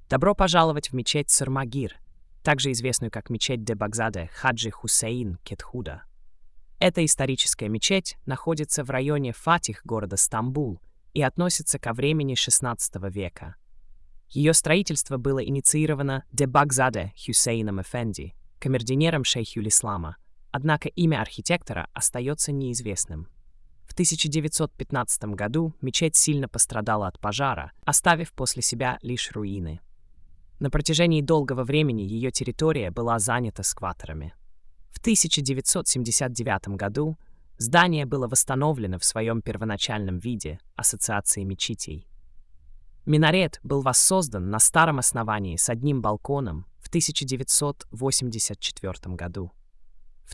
Добро пожаловать в мечеть Сармагир, также известную как мечеть Дебагзаде Хаджи Хусейн Кетхуда. Эта историческая мечеть находится в районе Фатих города Стамбул и относится ко времени XVI века. Ее строительство было инициировано Дебагзаде Хюсейном Эфенди, камердинером шейхюль-Ислама, однако имя архитектора остается неизвестным. В 1915 году мечеть сильно пострадала от пожара, оставив после себя лишь руины. На протяжении долгого времени ее территория была занята скваторами. В 1979 году здание было восстановлено в своем первоначальном виде Ассоциацией мечетей. Минарет был воссоздан на старом основании с одним балконом в 1984 году. В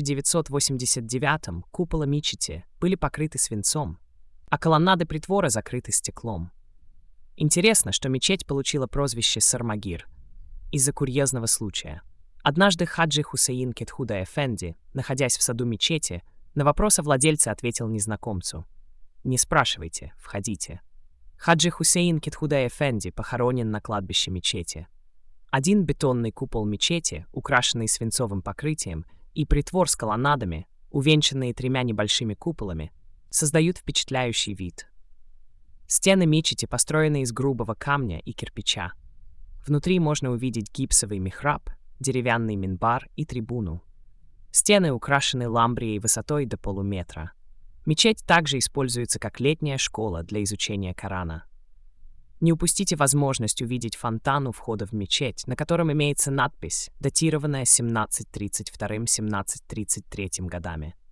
1989 купола мечети были покрыты свинцом, а колоннады притвора закрыты стеклом. Интересно, что мечеть получила прозвище Сармагир из-за курьезного случая. Однажды Хаджи Хусейн Кетхуда Эфенди, находясь в саду мечети, на вопрос о владельце ответил незнакомцу: «Не спрашивайте, входите». Хаджи Хусейн Кетхуда Эфенди похоронен на кладбище мечети. Один бетонный купол мечети, украшенный свинцовым покрытием, и притвор с колоннадами, увенчанные 3 небольшими куполами, создают впечатляющий вид. Стены мечети построены из грубого камня и кирпича. Внутри можно увидеть гипсовый михраб, деревянный минбар и трибуну. Стены украшены ламбрией высотой до полуметра. Мечеть также используется как летняя школа для изучения Корана. Не упустите возможность увидеть фонтан у входа в мечеть, на котором имеется надпись, датированная 1732-1733 годами.